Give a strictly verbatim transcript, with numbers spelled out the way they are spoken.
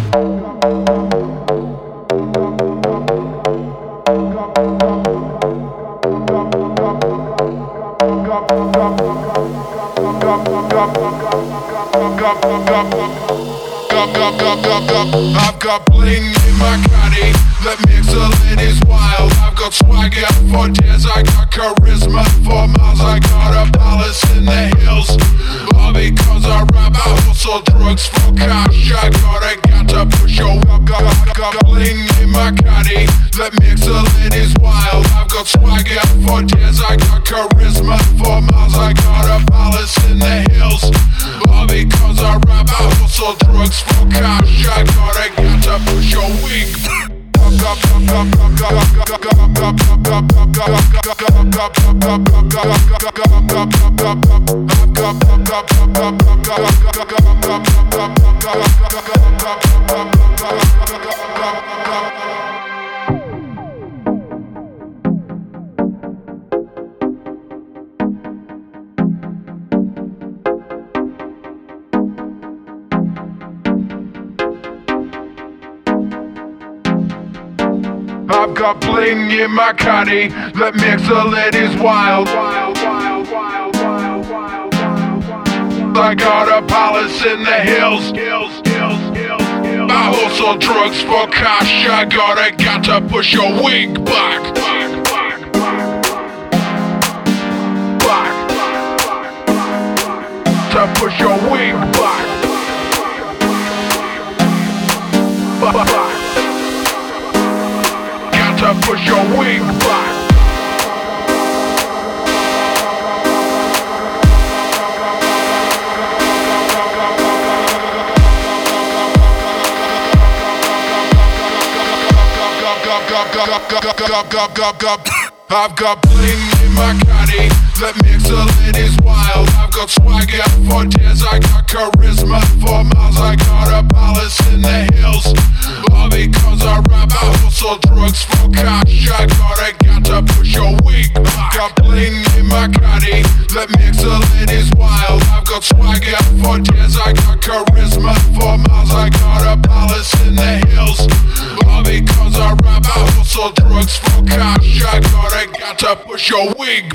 I've got bling in my caddy that makes the ladies wild. I've got swagger for days, I got charisma for miles. I got a palace in the hills, all because I rap. I hustle drugs for cash. I gotta get to push your up. Got, got bling in my caddy that makes the ladies wild. I've got swagger for days, I got charisma for miles. I got a palace in the hills, all because I rap. I hustle drugs for cash. I gotta get to push your wig. I've got bling in my caddy that makes the ladies wild. I got a palace in the hills, I hustle drugs for cash. I gotta get to push your wig back. Back. To push your wig back. Back. To push your wing back. I've got bling in my caddy that makes the ladies wild. I've got swagger for days, I got charisma for miles. I got a palace in the hills, all because I rap. I hustle drugs for cash. I gotta get to push your wig. I've got bling in my caddy that makes the ladies wild. I've got swagger for days, I got charisma for miles. I got a palace in the hills, all because I rap. I hustle drugs for cash. I gotta get to push your wig.